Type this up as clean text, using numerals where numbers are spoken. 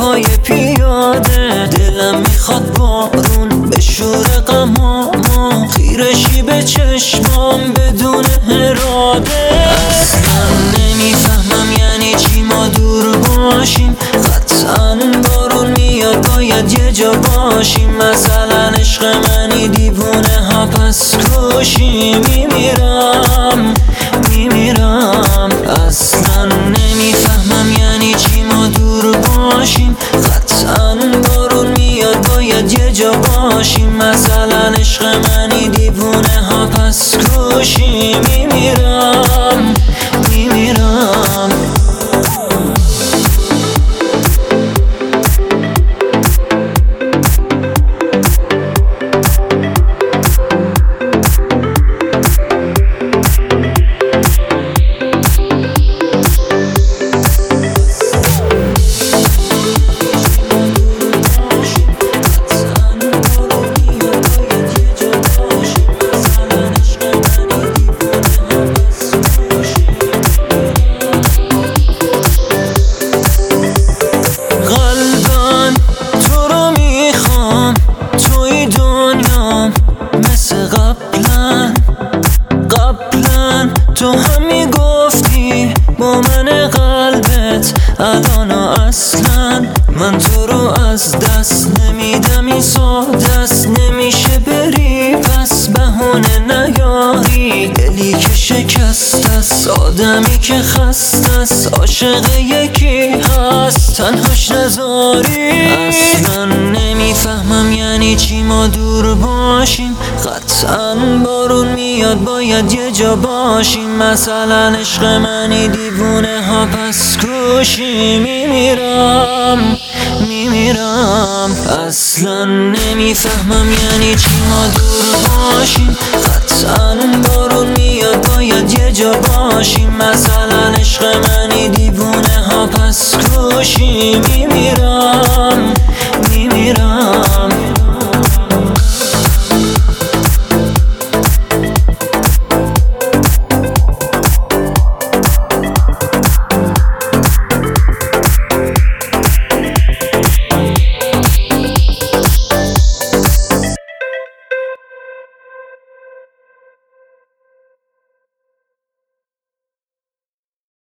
پای پیاده. دلم میخواد بارون به شور غمامو، خیرشی به چشمام بدون اراده. اصلا نمیفهمم یعنی چی ما دور باشیم، قطعا بارون میاد باید یه جا باشیم. مثلا عشق منی دیوونه ها پس کشی. میمیرم اصلا نمیفهمم یعنی چی ما دور باشیم، قطعا بارون میاد باید یه جا باشیم. مثلا عشق منی دیوونه ها پس کشی. میمیرم تو هم میگفتی با من قلبت الان اصلا من تو رو از دست نمیدم. این ساده است نمیشه بری پس بهونه نیاری. دلی که شکست است، آدمی که خسته است، عاشق یکی هست تنهاش نذاری. اصلا نمیفهمم یعنی چی ما دور باشیم، قطعا بارون میاد باید یه جا باشیم. مثلا عشق منی دیوونه ها پس کشی. میمیرم اصلا نمیفهمم یعنی چی ما دور باشیم، قطعا بارون میاد باید یه جا باشیم. مثلا عشق منی دیوونه ها پس کشی. میمیرم